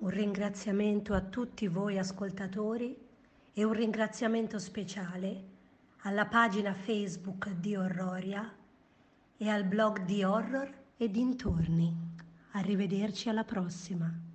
Un ringraziamento a tutti voi ascoltatori e un ringraziamento speciale alla pagina Facebook di Horroria e al blog di Horror e dintorni. Arrivederci alla prossima.